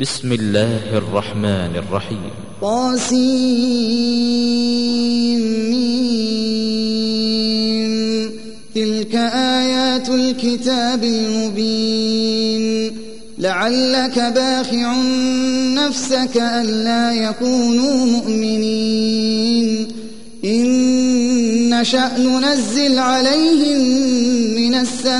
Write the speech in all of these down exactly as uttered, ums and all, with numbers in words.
بسم الله الرحمن الرحيم. طاسيم. تلك آيات الكتاب المبين. لعلك باخع نفسك ألا يكونوا مؤمنين. إن نشأ ننزل عليهم من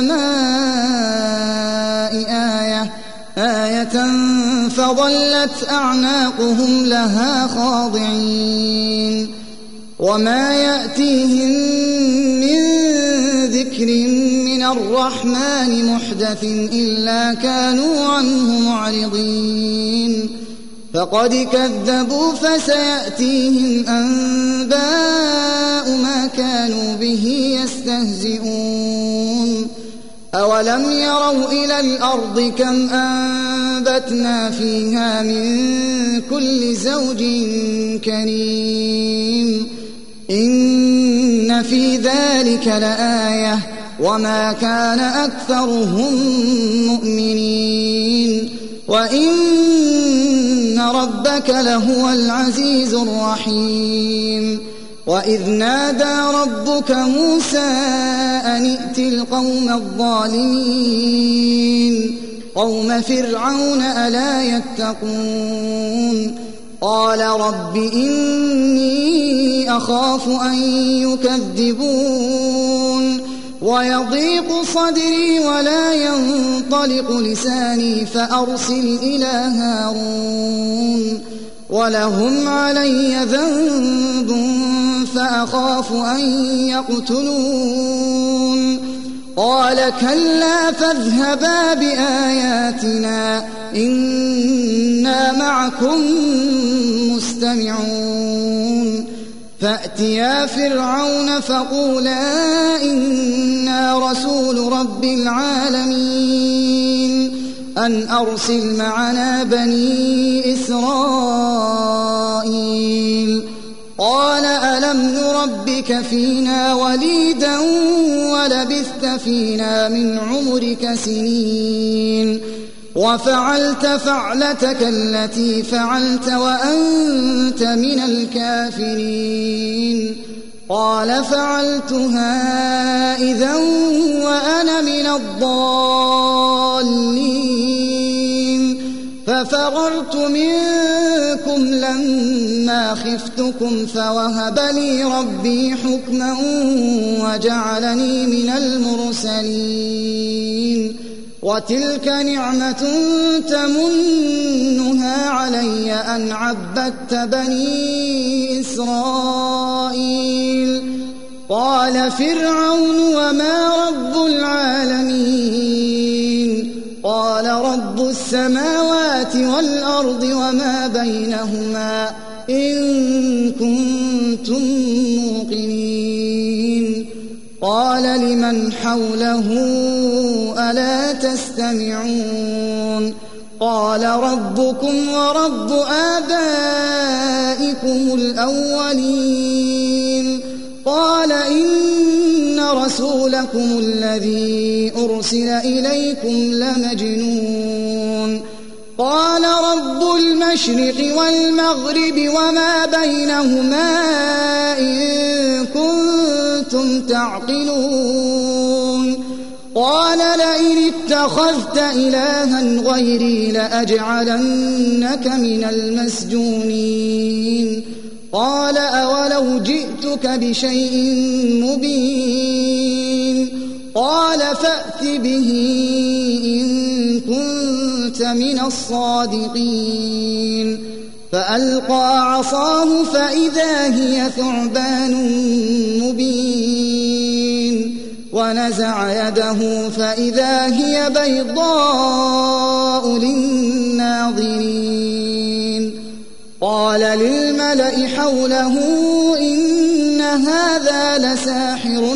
السماء آية آية فظلت أعناقهم لها خاضعين. وما يأتيهم من ذكر من الرحمن محدث إلا كانوا عنه معرضين. فقد كذبوا فسيأتيهم أنباء ما كانوا به يستهزئون. أولم يروا إلى الأرض كم أنبتنا فيها من كل زوج كريم. إن في ذلك لآية وما كان أكثرهم مؤمنين. وإن ربك لهو العزيز الرحيم. وإذ نادى ربك موسى أن ائت القوم الظالمين قوم فرعون ألا يتقون. قال رب إني أخاف أن يكذبون ويضيق صدري ولا ينطلق لساني فأرسل إلى هارون ولهم علي ذنب فأخاف أن يقتلون. قال كلا فاذهبا بآياتنا إنا معكم مستمعون. فأتيا فرعون فقولا إنا رسول رب العالمين أن أرسل معنا بني إسرائيل. قال ألم نربك فينا وليدا ولبثت فينا من عمرك سنين وفعلت فعلتك التي فعلت وأنت من الكافرين. قال فعلتها إذا وأنا من الضالين ففررت منكم لما خفتكم فوهب لي ربي حكما وجعلني من المرسلين. وتلك نعمة تمنها علي أن عبدت بني إسرائيل. قال فرعون وما رب العالمين. قال رب السماوات والأرض وما بينهما إن كنتم موقنين. قال لمن حوله ألا تستمعون. قال ربكم ورب آبائكم الأولين. قال إن رسولكم الذي أرسل إليكم لمجنون. قال رب المشرق والمغرب وما بينهما إن كنتم تعقلون. قال لئن اتخذت إلها غيري لأجعلنك من المسجونين. قال أولو جئتك بشيء مبين. قال فأت به إن كنت من الصادقين. فألقى عصاه فإذا هي ثعبان مبين. ونزع يده فإذا هي بيضاء للناظرين. قال للملأ حوله إن هذا لساحر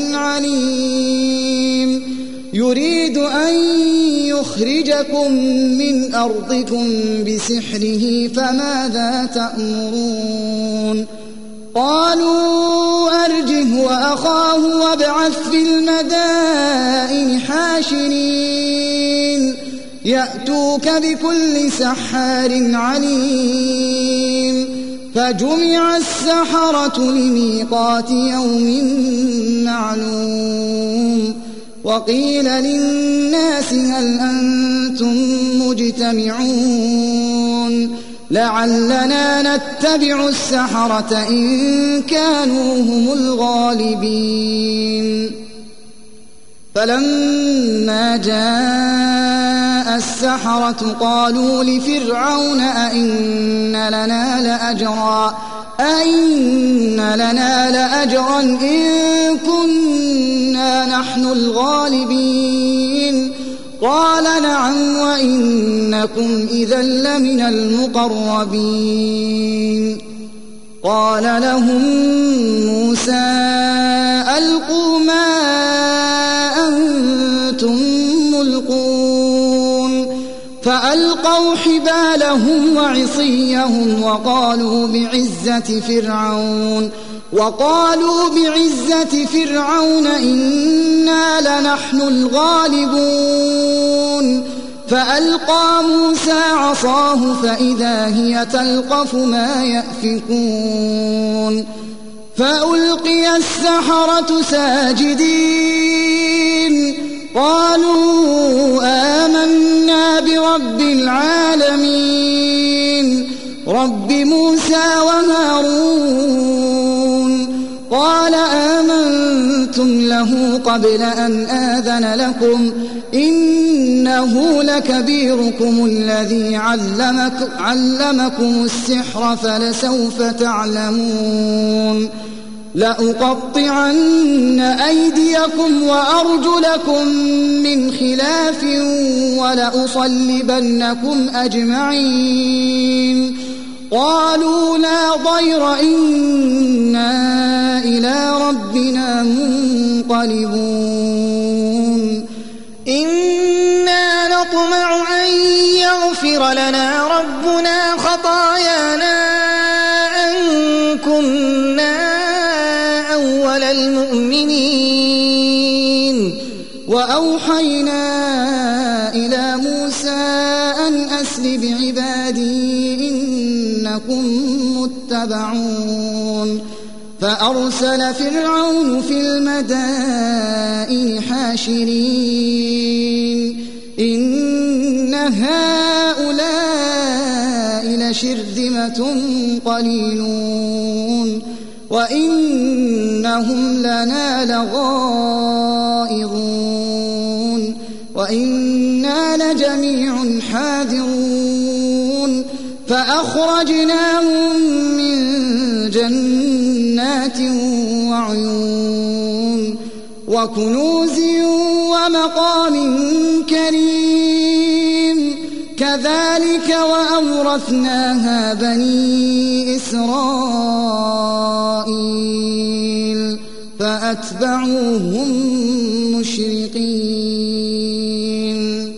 عليم يريد أن يخرجكم من أرضكم بسحره فماذا تأمرون. قالوا أرجه وأخاه وابعث في المدائن حاشرين يأتوك بكل سحار عليم فجمع السحرة لميقات يوم معلوم وقيل للناس هل أنتم مجتمعون لعلنا نتبع السحرة إن كانوا هم الغالبين فلما جاء السحرة قالوا لفرعون أئن لنا لأجرا أئن لنا لأجرا إن كنا نحن الغالبين قال نعم وإنكم إذا لمن المقربين قال لهم موسى ألقوا ما أنتم ملقون فألقوا حبالهم وعصيهم وقالوا بعزة فرعون وقالوا بعزة فرعون إنا لنحن الغالبون فألقى موسى عصاه فإذا هي تلقف ما يأفكون فألقي السحرة ساجدين قالوا آمنا برب العالمين رب موسى وهارون قال آمنتم له قبل أن آذن لكم إنه لكبيركم الذي علمك علمكم السحر فلسوف تعلمون لأقطعن أيديكم وأرجلكم من خلاف ولأصلبنكم أجمعين قالوا لا ضير إنا إلى ربنا منقلبون إنا نطمع أن يغفر لنا ربنا خطايانا أن كنا أول المؤمنين وأوحينا إلى موسى أن أسر بعبادي إنكم متبعون فأرسل فرعون في المدائن حاشرين إن هؤلاء لشرذمة قليلون وإنهم لنا لغائظون وإنا لجميع حاذرون فأخرجناهم من جنات وعيون وكنوز ومقام كريم كذلك وأورثناها بني إسرائيل فأتبعوهم مشرقين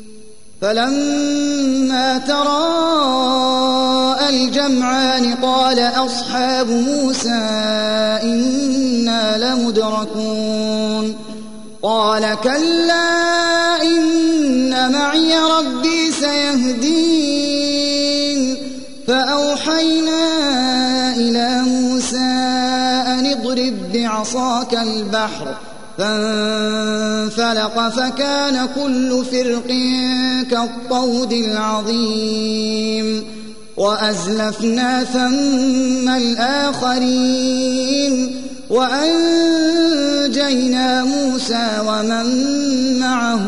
فلما تراءى الجمعان قال أصحاب موسى إنا لمدركون قال كلا إن معي ربي سيهدين فأوحينا إلى موسى أن اضرب بعصاك البحر فانفلق فكان كل فرق كالطود العظيم وأزلفنا ثم الآخرين وأنجينا موسى ومن معه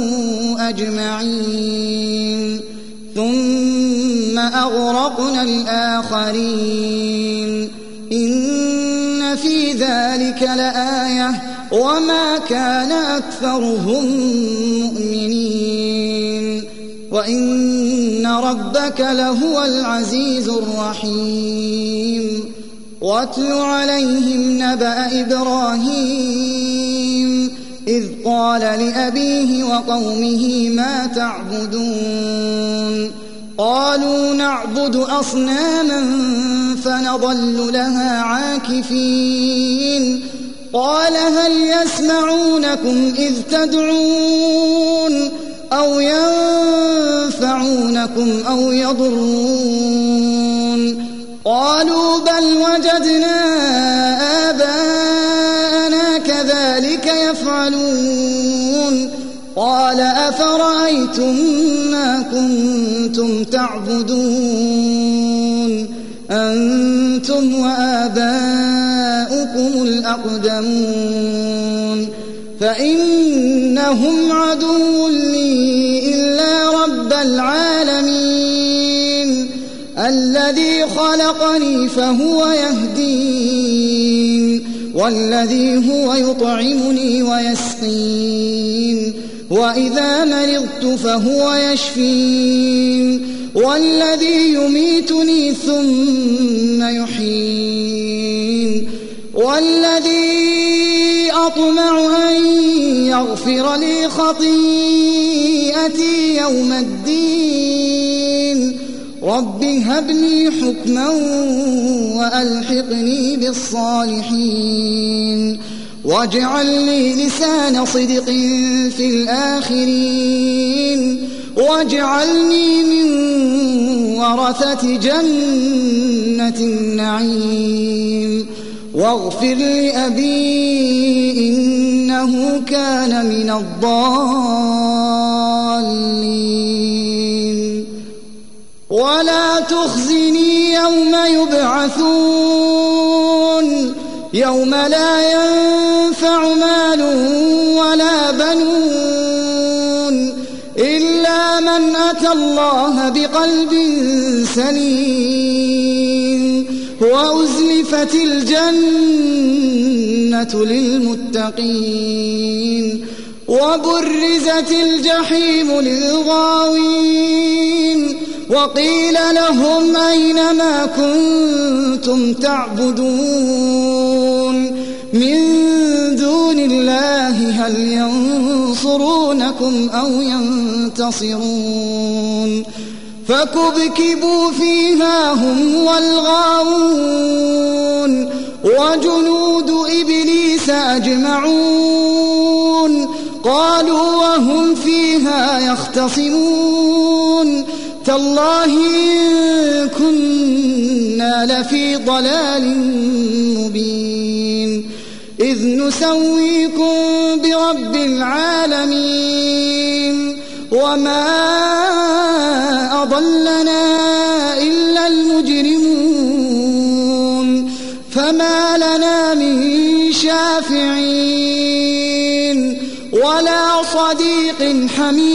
أجمعين ثم أغرقنا الآخرين إن في ذلك لآية وما كان أكثرهم مؤمنين وإن ربك لهو العزيز الرحيم واتل عليهم نبأ إبراهيم إذ قال لأبيه وقومه ما تعبدون قالوا نعبد أصناما فنظل لها عاكفين قال هل يسمعونكم إذ تدعون أو ينفعونكم أو يضرون قالوا بل وجدنا آباءنا كذلك يفعلون قال أفرأيتم ما كنتم تعبدون أنتم وآباؤكم الأقدمون فإنهم عدو لي إلا رب العالمين الذي خلقني فهو يهدين والذي هو يطعمني ويسقين وإذا مرضت فهو يشفين والذي يميتني ثم يحيين والذي أطمع أن يغفر لي خطيئتي يوم الدين رب هب لي حكما وألحقني بالصالحين واجعل لي لسان صدق في الآخرين واجعلني من ورثة جنة النعيم واغفر لأبي إنه كان من الضالين ولا تخزني يوم يبعثون يوم لا ينفع مال ولا بنون إلا من أتى الله بقلب سليم وأزلفت الجنة للمتقين وبرزت الجحيم للغاوين وقيل لهم أين ما كنتم تعبدون من دون الله هل ينصرونكم أو ينتصرون فكبكبوا فيها هم والغاوون وجنود إبليس أجمعون قالوا وهم فيها يختصمون تالله إن كنا لفي ضلال مبين إذ نسويكم برب العالمين وما أضلنا إلا المجرمون فما لنا من شافعين ولا صديق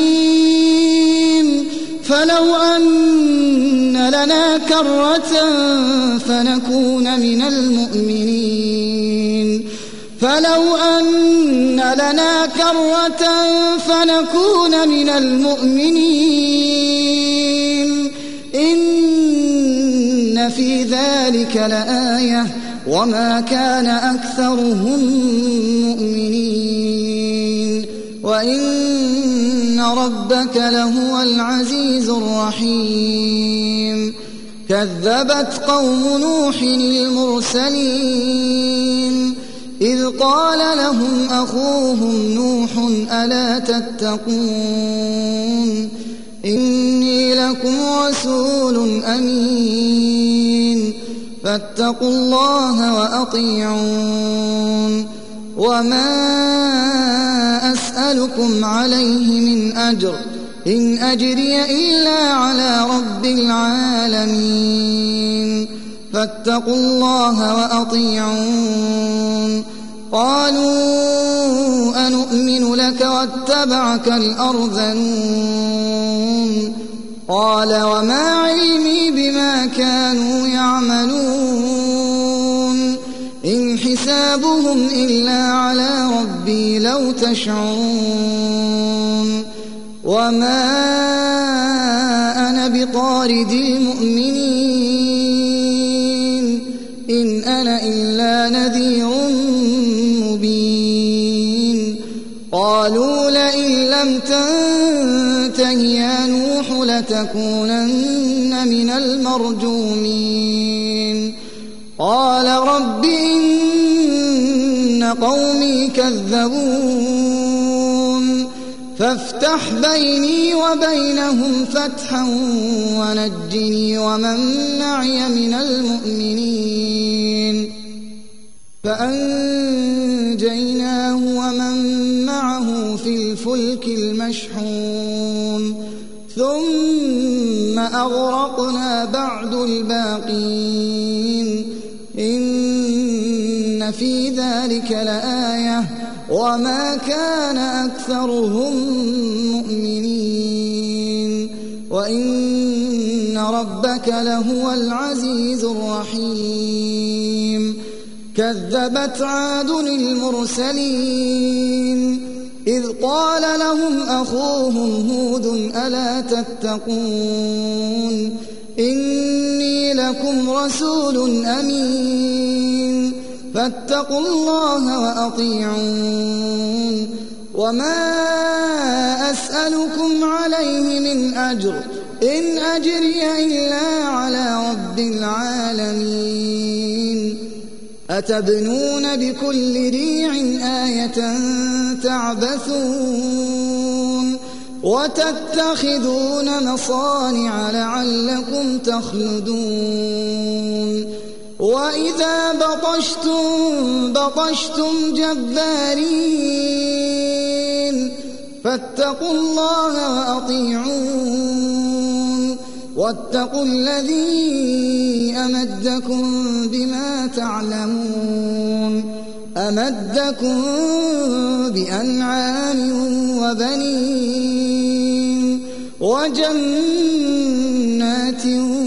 حميم فلو أن لنا كرة فنكون من المؤمنين فلو أن لنا كرة فنكون من المؤمنين إن في ذلك لآية وما كان أكثرهم مؤمنين وإن ربك لهو العزيز الرحيم كذبت قوم نوح المرسلين إذ قال لهم أخوهم نوح ألا تتقون إني لكم رسول أمين فاتقوا الله وأطيعون وما أسألكم عليه من أجر إن أجري إلا على رب العالمين فاتقوا الله وأطيعون قالوا أنؤمن لك واتبعك الأرذلون قال وما علمي بما كانوا يعملون إن حسابهم إلا على ربي لو تشعرون وما أنا بطارد المؤمنين إن أنا إلا نذير مبين قالوا لئن لم تنته يا نوح لتكونن من المرجومين قال رب إن قومي كذبون فافتح بيني وبينهم فتحا ونجني ومن معي من المؤمنين فأنجيناه ومن معه في الفلك المشحون ثم أغرقنا بعد الباقين إن في ذلك لآية وما كان أكثرهم مؤمنين وإن ربك لهو العزيز الرحيم كذبت عاد المرسلين إذ قال لهم أخوهم هود ألا تتقون إني لكم رسول أمين فاتقوا الله وأطيعون وما أسألكم عليه من أجر إن أجري إلا على رب العالمين أتبنون بكل ريع آية تعبثون وتتخذون مصانع لعلكم تخلدون وإذا بطشتم بطشتم جبارين فاتقوا الله وأطيعون واتقوا الذي أمدكم بما تعلمون أمدكم بأنعام وبنين وجنات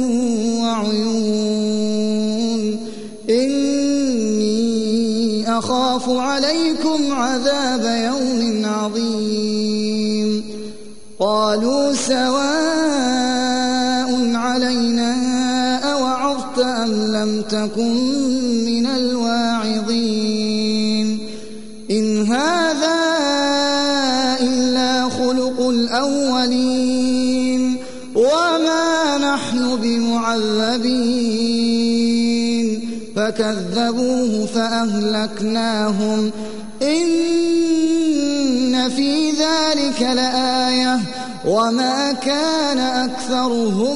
وعيون إني أخاف عليكم عذاب يوم عظيم قالوا سواء علينا أوعظت أم لم تكن من الواعظين إن هذا إلا خلق الأولين وما نحن بمعذبين فكذبوه فأهلكناهم إن في ذلك لآية وما كان أكثرهم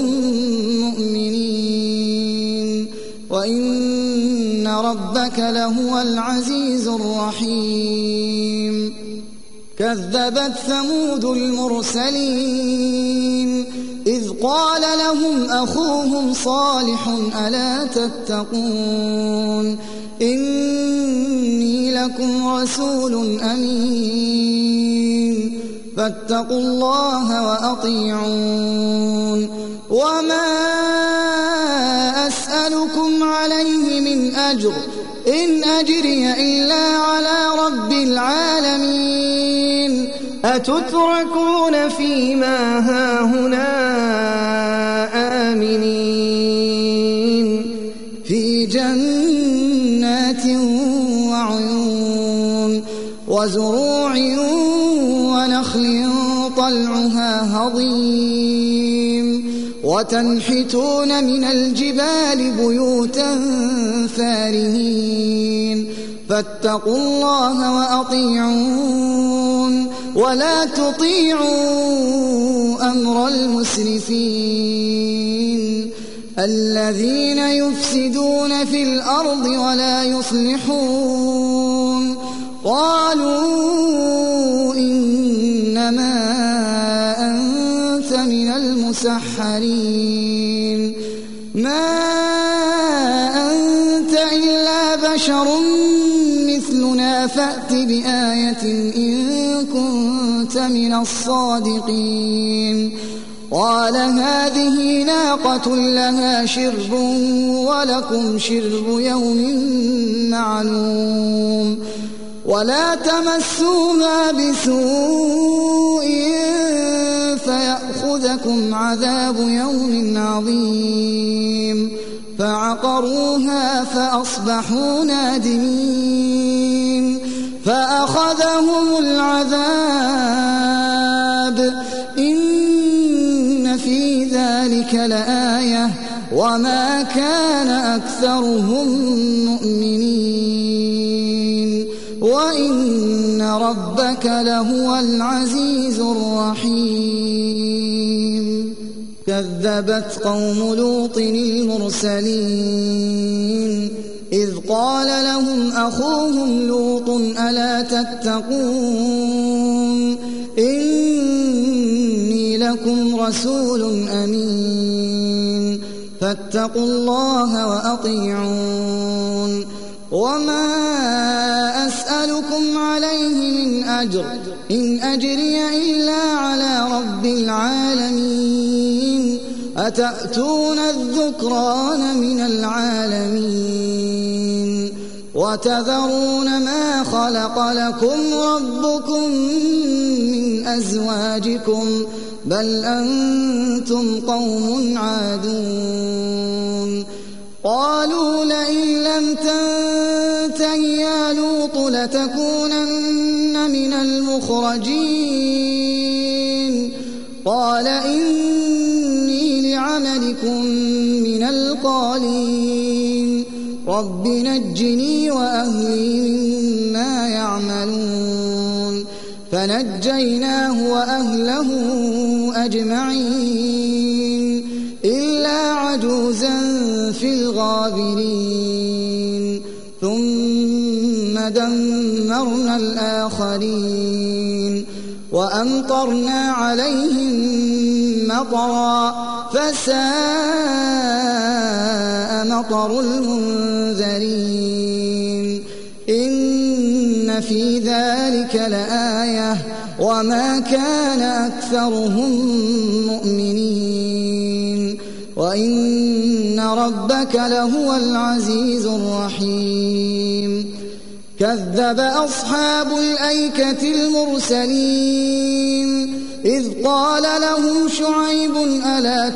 مؤمنين وإن ربك لهو العزيز الرحيم كذبت ثمود المرسلين إذ قال لهم أخوهم صالح ألا تتقون إني لكم رسول أمين فاتقوا الله وأطيعون وما أسألكم عليه من أجر إن أجري إلا على رب العالمين أتتركون فيما هاهنا آمنين في جنات وعيون وزروع ونخل طلعها هضيم وتنحتون من الجبال بيوتا فارهين فاتقوا الله وأطيعون ولا تطيعوا أمر المسرفين الذين يفسدون في الأرض ولا يصلحون قالوا إنما أنت من المسحرين ما أنت إلا بشر مثلنا فأت بآية إن كنت من الصادقين قال هذه ناقة لها شرب ولكم شرب يوم معلوم ولا تمسوها بسوء فيأخذكم عذاب يوم عظيم فعقروها فأصبحوا نادمين فأخذهم العذاب إن في ذلك لآية وما كان أكثرهم مؤمنين وإن ربك لهو العزيز الرحيم كذبت قوم لوط المرسلين إذ قال لهم أخوهم لوط ألا تتقون إني لكم رسول أمين فاتقوا الله وأطيعون وما أسألكم عليه من أجر إن أجري إلا على رب العالمين أتأتون الذكران من العالمين وتذرون ما خلق لكم ربكم من أزواجكم بل أنتم قوم عادون قالوا لئن لم تنته يا لوط لتكونن من المخرجين قال إني لعملكم من القالين رب نجني وأهلي مما يعملون فنجيناه وأهله أجمعين إلا عجوزا في الغابرين ثم دمرنا الآخرين وأمطرنا عليهم مطرا فساء مطر المنذرين إن في ذلك لآية وما كان أكثرهم مؤمنين وإن ربك لهو العزيز الرحيم كذب أصحاب الأيكة المرسلين إذ قال لهم شعيب ألا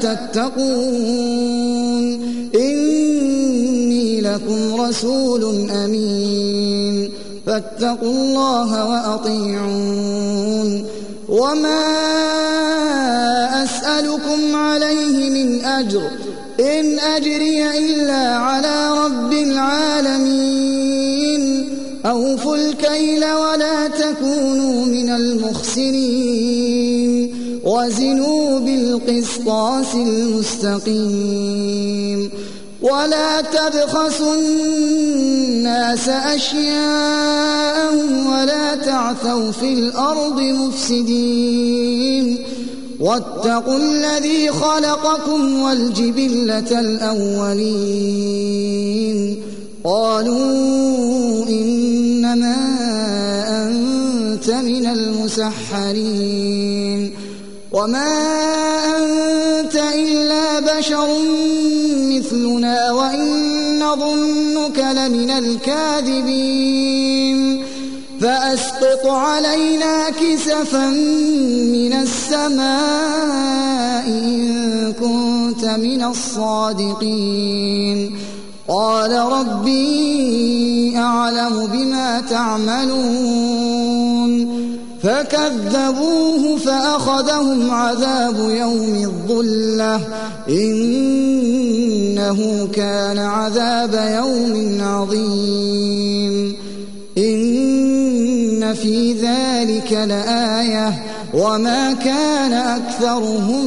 تتقون إني لكم رسول أمين فاتقوا الله وأطيعون وما أسألكم عليه من أجر إن أجري إلا على رب العالمين أوفوا الكيل ولا تكونوا من المخسرين وزنوا بالقسطاس المستقيم ولا تبخسوا الناس أشياءهم ولا تعثوا في الأرض مفسدين واتقوا الذي خلقكم والجبلة الأولين قالوا إنما أنت من المسحرين وما أنت إلا بشر مثلنا وإن نظنك لمن الكاذبين فأسقط علينا كسفا من السماء إن كنت من الصادقين قال ربي أعلم بما تعملون فكذبوه فأخذهم عذاب يوم الظلة إنه كان عذاب يوم عظيم إن في ذلك لآية وما كان أكثرهم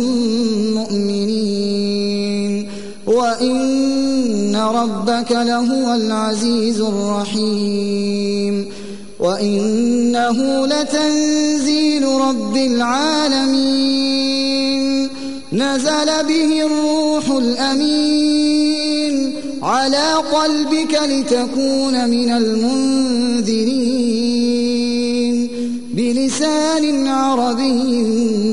مؤمنين وإن ربك لهو العزيز الرحيم وإنه لتنزيل رب العالمين نزل به الروح الأمين على قلبك لتكون من المنذرين بلسان عربي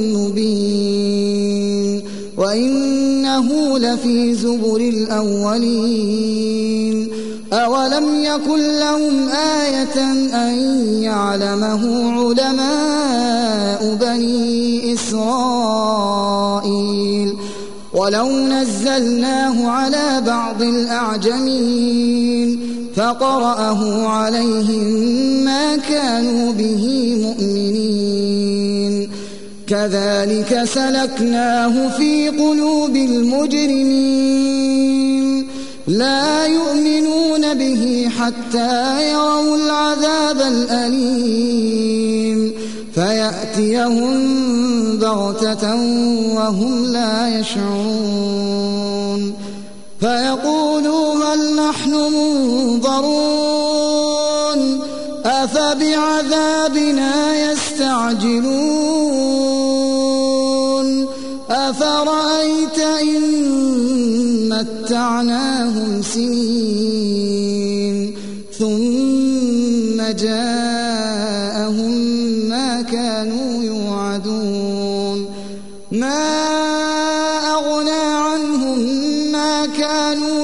مبين وإنه لفي زبر الأولين أولم يكن لهم آية أن يعلمه علماء بني إسرائيل ولو نزلناه على بعض الأعجمين فقرأه عليهم ما كانوا به مؤمنين كذلك سلكناه في قلوب المجرمين لا يؤمنون به حتى يروا العذاب الأليم فيأتيهم بغتة وهم لا يشعرون فيقولوا هل نحن منظرون أفبعذابنا يستعجلون أفرأيت إن متعناهم سنين ثم جاءهم ما كانوا يوعدون ما أغنى عنهم ما كانوا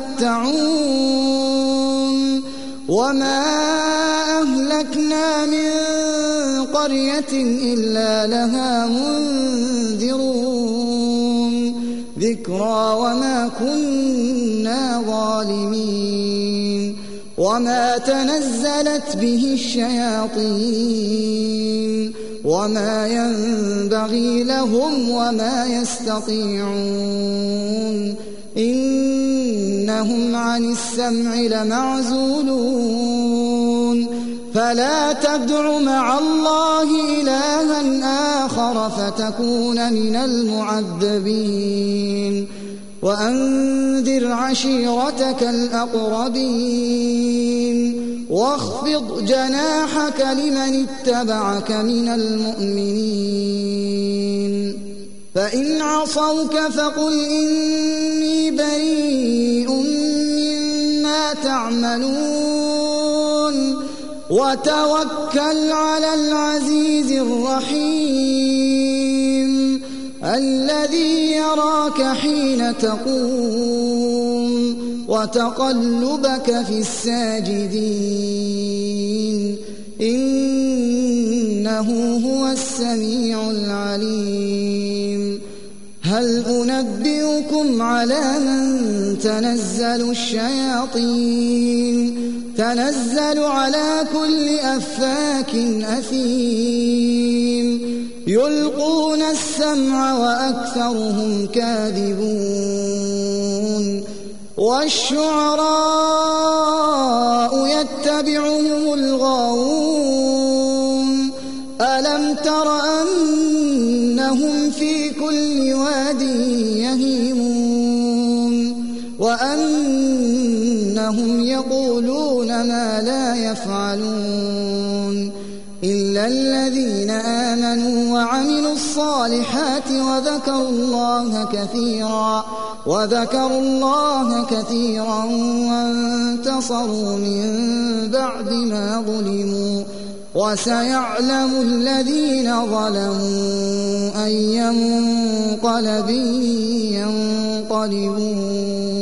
يمتعون وما أهلكنا من قرية إلا لها منذرون ذكرى وما كنا ظالمين وما تنزلت به الشياطين وما ينبغي لهم وما يستطيعون إنهم عن السمع لمعزولون فلا تدع مع الله إلها آخر فتكون من المعذبين وأنذر عشيرتك الأقربين واخفض جناحك لمن اتبعك من المؤمنين فإن عصوك فقل إني بريء مما تعملون وتوكل على العزيز الرحيم الذي يراك حين تقوم وتقلبك في الساجدين إنه هو السميع العليم هل أنبئكم على من تنزل الشياطين تنزل على كل أفاك أثيم يلقون السمع وأكثرهم كاذبون والشعراء يتبعهم الغاوون ألم تر أنهم في كل واد يهيمون وأنهم يقولون ما لا يفعلون إلا الذين آمنوا وعملوا الصالحات وذكروا الله كثيرا وذكروا الله كثيرا وانتصروا من بعد ما ظلموا وسيعلم الذين ظلموا أي منقلب ينقلبون